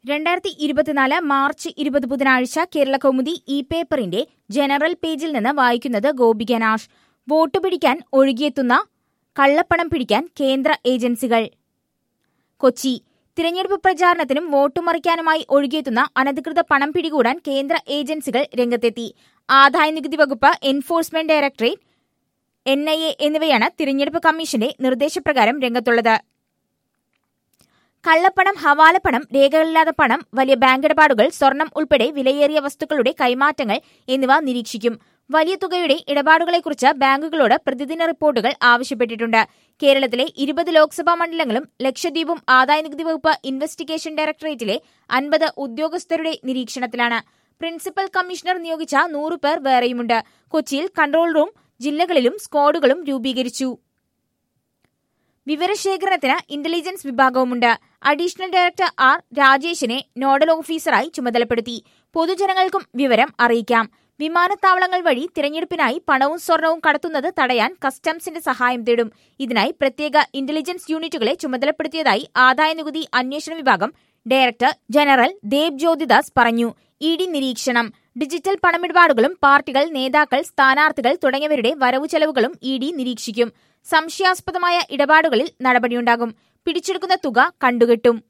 2024 March 20 ബുധനാഴ്ച കേരളകൗമുദി ഈ പേപ്പറിന്റെ ജനറൽ പേജിൽ നിന്ന് വായിക്കുന്നത് ഗോപിക നാഷ്. വോട്ട് പിടിക്കാൻ ഒഴുകിയെത്തുന്ന കള്ളപ്പണം പിടിക്കാൻ കേന്ദ്ര ഏജൻസികൾ. കൊച്ചി. തിരഞ്ഞെടുപ്പ് പ്രചാരണത്തിനും വോട്ടുമറിക്കാനുമായി ഒഴുകിയെത്തുന്ന അനധികൃത പണം പിടികൂടാൻ കേന്ദ്ര ഏജൻസികൾ രംഗത്തെത്തി. ആദായനികുതി വകുപ്പ്, എൻഫോഴ്സ്മെന്റ് ഡയറക്ടറേറ്റ്, NIA എന്നിവയാണ് തിരഞ്ഞെടുപ്പ് കമ്മീഷന്റെ നിർദ്ദേശപ്രകാരം രംഗത്തുള്ളത്. കള്ളപ്പണം, ഹവാലപ്പണം, രേഖകളില്ലാത്ത പണം, വലിയ ബാങ്ക് ഇടപാടുകൾ, സ്വർണം ഉൾപ്പെടെ വിലയേറിയ വസ്തുക്കളുടെ കൈമാറ്റങ്ങൾ എന്നിവ നിരീക്ഷിക്കും. വലിയ തുകയുടെ ഇടപാടുകളെക്കുറിച്ച് ബാങ്കുകളോട് പ്രതിദിന റിപ്പോർട്ടുകൾ ആവശ്യപ്പെട്ടിട്ടുണ്ട്. കേരളത്തിലെ 20 ലോക്സഭാ മണ്ഡലങ്ങളും ലക്ഷദ്വീപും ആദായനികുതി വകുപ്പ് ഇൻവെസ്റ്റിഗേഷൻ ഡയറക്ടറേറ്റിലെ 50 ഉദ്യോഗസ്ഥരുടെ നിരീക്ഷണത്തിലാണ്. പ്രിൻസിപ്പൽ കമ്മീഷണർ നിയോഗിച്ച 100 പേർ വേറെയുമുണ്ട്. കൊച്ചിയിൽ കൺട്രോൾ റൂം, ജില്ലകളിലും സ്ക്വാഡുകളും രൂപീകരിച്ചു. വിവരശേഖരണത്തിന് ഇന്റലിജൻസ് വിഭാഗവുമുണ്ട്. Additional director R. രാജേഷിനെ നോഡൽ ഓഫീസറായി ചുമതലപ്പെടുത്തി. പൊതുജനങ്ങൾക്കും വിവരം അറിയിക്കാം. വിമാനത്താവളങ്ങൾ വഴി തിരഞ്ഞെടുപ്പിനായി പണവും സ്വർണവും കടത്തുന്നത് തടയാൻ കസ്റ്റംസിന്റെ സഹായം തേടും. ഇതിനായി പ്രത്യേക ഇന്റലിജൻസ് യൂണിറ്റുകളെ ചുമതലപ്പെടുത്തിയതായി ആദായനികുതി അന്വേഷണ വിഭാഗം ഡയറക്ടർ ജനറൽ ദേബ് ജ്യോതിദാസ് പറഞ്ഞു. ED നിരീക്ഷണം. ഡിജിറ്റൽ പണമിടപാടുകളും പാർട്ടികൾ, നേതാക്കൾ, സ്ഥാനാർത്ഥികൾ തുടങ്ങിയവരുടെ വരവു ചെലവുകളും ED നിരീക്ഷിക്കും. സംശയാസ്പദമായ ഇടപാടുകളിൽ നടപടിയുണ്ടാകും. പിടിച്ചെടുക്കുന്ന തുക കണ്ടുകെട്ടും.